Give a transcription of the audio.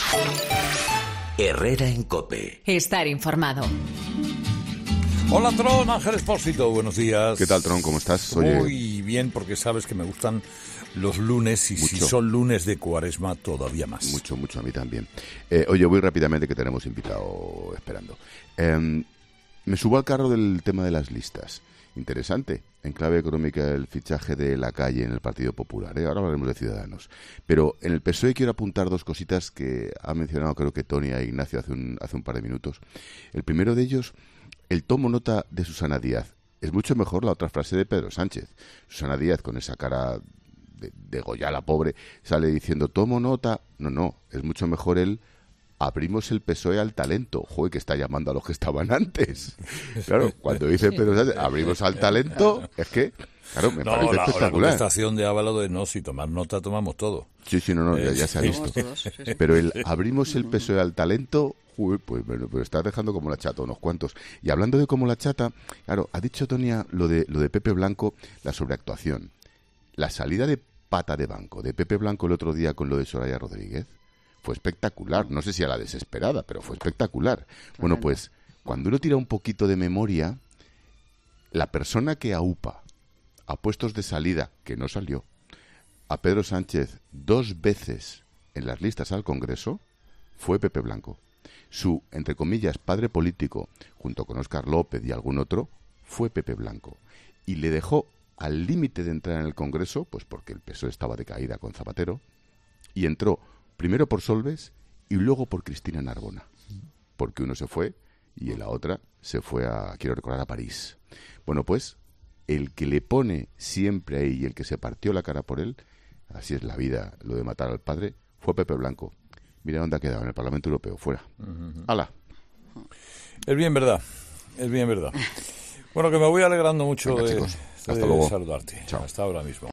Herrera en COPE. Estar informado. Hola, Tron, Ángel Expósito, buenos días. ¿Qué tal, Tron? ¿Cómo estás? Muy bien, porque sabes que me gustan los lunes y mucho. Si son lunes de Cuaresma, todavía más. Mucho, a mí también. Oye, voy rápidamente que tenemos invitado esperando. Me subo al carro del tema de las listas. Interesante, en clave económica, el fichaje de Lacalle en el Partido Popular. Ahora hablaremos de Ciudadanos. Pero en el PSOE quiero apuntar dos cositas que ha mencionado, creo que Tony e Ignacio hace un par de minutos. El primero de ellos, el tomo nota de Susana Díaz. Es mucho mejor la otra frase de Pedro Sánchez. Susana Díaz, con esa cara de Goya, la pobre, sale diciendo, tomo nota. No, es mucho mejor el abrimos el PSOE al talento. Joder, que está llamando a los que estaban antes. Claro, cuando dice Pedro Sánchez, abrimos al talento, es que, claro, me parece espectacular. La contestación de Ábalos de no, si tomar nota, tomamos todo. Sí, no, ya se ha visto. Pero el abrimos el PSOE al talento, pues bueno, pero está dejando como la chata unos cuantos. Y hablando de como la chata, claro, ha dicho Tonia lo de Pepe Blanco, la sobreactuación. La salida de pata de banco de Pepe Blanco el otro día con lo de Soraya Rodríguez fue espectacular. No sé si a la desesperada, pero fue espectacular. Bueno, pues cuando uno tira un poquito de memoria, la persona que aupa a puestos de salida, que no salió, a Pedro Sánchez 2 veces en las listas al Congreso, fue Pepe Blanco. Su, entre comillas, padre político, junto con Óscar López y algún otro, fue Pepe Blanco. Y le dejó al límite de entrar en el Congreso, pues porque el PSOE estaba de caída con Zapatero, y entró primero por Solbes y luego por Cristina Narbona, porque uno se fue y la otra se fue quiero recordar, a París. Bueno, pues el que le pone siempre ahí y el que se partió la cara por él, así es la vida, lo de matar al padre, fue Pepe Blanco. Mira dónde ha quedado, en el Parlamento Europeo, fuera. ¡Hala! Es bien verdad. Bueno, que me voy alegrando mucho. Venga, de chicos, hasta luego. Saludarte. Chao. Hasta ahora mismo.